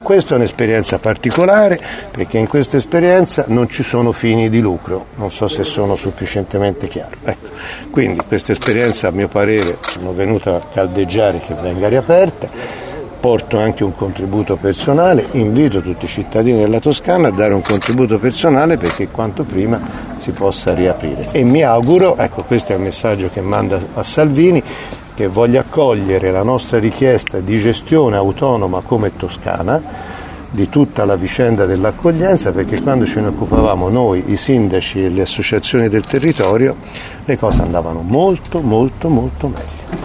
Questa è un'esperienza particolare perché in questa esperienza non ci sono fini di lucro, non so se sono sufficientemente chiaro. Ecco. Quindi questa esperienza a mio parere sono venuta a caldeggiare che venga riaperta. Porto anche un contributo personale, invito tutti i cittadini della Toscana a dare un contributo personale perché quanto prima si possa riaprire. E mi auguro, ecco questo è il messaggio che manda a Salvini, che voglia accogliere la nostra richiesta di gestione autonoma come Toscana di tutta la vicenda dell'accoglienza, perché quando ce ne occupavamo noi, i sindaci e le associazioni del territorio, le cose andavano molto meglio.